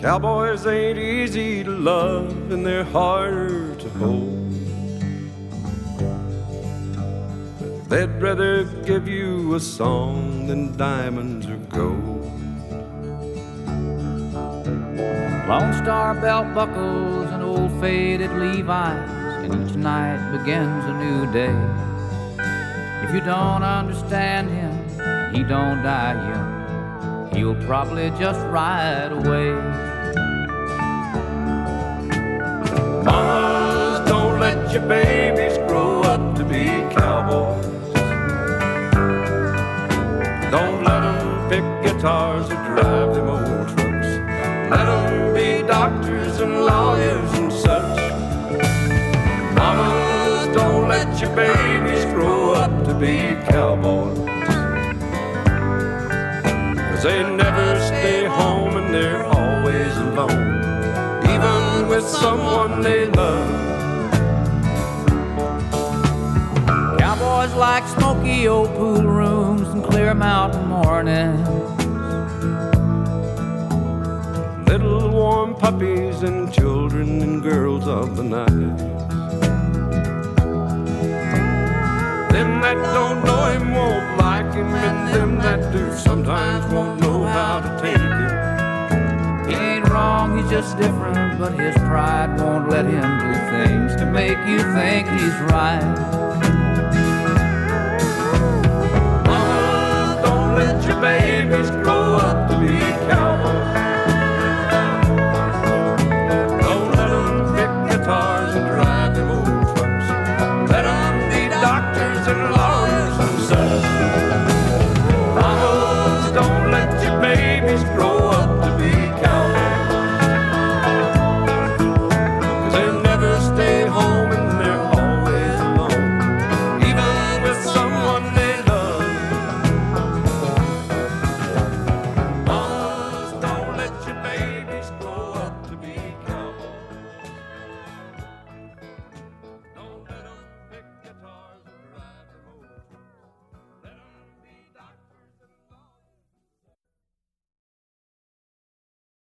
Cowboys ain't easy to love and they're harder to hold. They'd rather give you a song than diamonds or gold. Lone Star belt buckles and old faded Levi's, and each night begins a new day. If you don't understand him, he don't die young, he'll probably just ride away. Mamas, don't let your babies grow up to be cowboys. Don't let them pick guitars or drive them old trucks. Let them be doctors and lawyers and such. Mamas, don't let your babies grow up to be cowboys. 'Cause they never stay home and they're always alone, even with someone they love. Cowboys like smoky old pool rooms and clear mountain mornings, Little warm puppies and children and girls of the night. Them that don't know him won't like him, and them that do sometimes won't know how to take him. He ain't wrong, he's just different, but his pride won't let him do things to make you think he's right.